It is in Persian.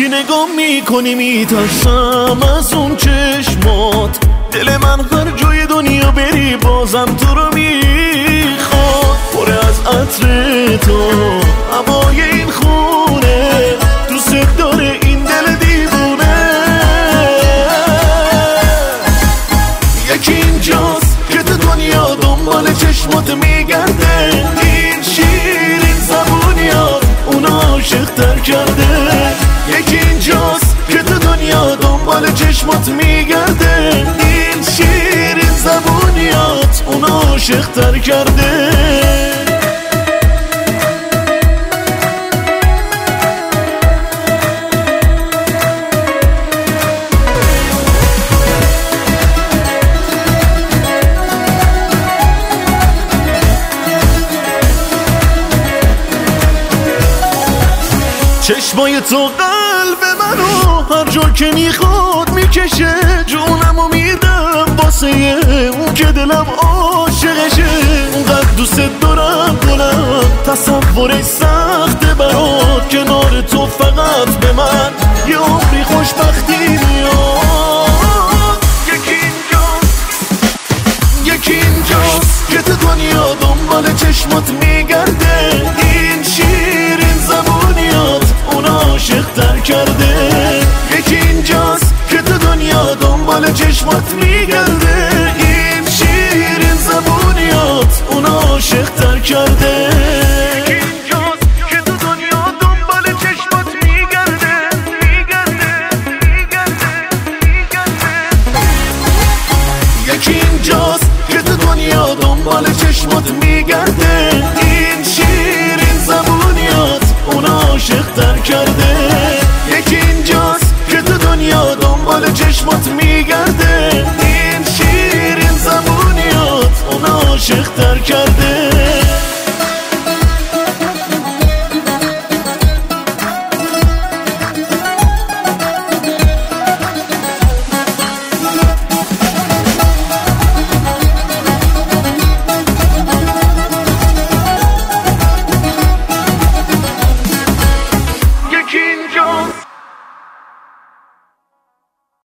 وقتی نگاه میکنی میترسم از اون چشمات. دل من هر جای دنیا بری بازم تو رو میخواد. پر از عطر تو هوای این خونه، دوست داره این دل دیوونه. یکی اینجاست که تو دنیا دنبال چشمات میگرده، این شیرین زبونیات اونو عاشق‌تر کرده. یکی اینجاست که تو دنیا دنبال چشمات میگرده، این شیرین زبونیات اونو عاشق‌تر کرده. چشمای تو قلب منو هر جا که میخواد میکشه، جونمو میدم واسه اون که دلم عاشقشه. اونقدر دوست دارم گلم، تصورش سخته برات، کنار تو فقط به من یه عمری خوشبختی میاد. یکی اینجاست که تو دنیا دنبال چشمات میگرده، این شیرین زبونیات اونو عاشق‌تر کرده. یکی اینجاست که تو دنیا دنبال چشمات میگرده، این شیرین زبونیات اونو عاشق‌تر کرده. یکی اینجاست که تو دنیا دنبال چشمات میگرده، این شیرین زبونیات اونو عاشق‌تر کرده.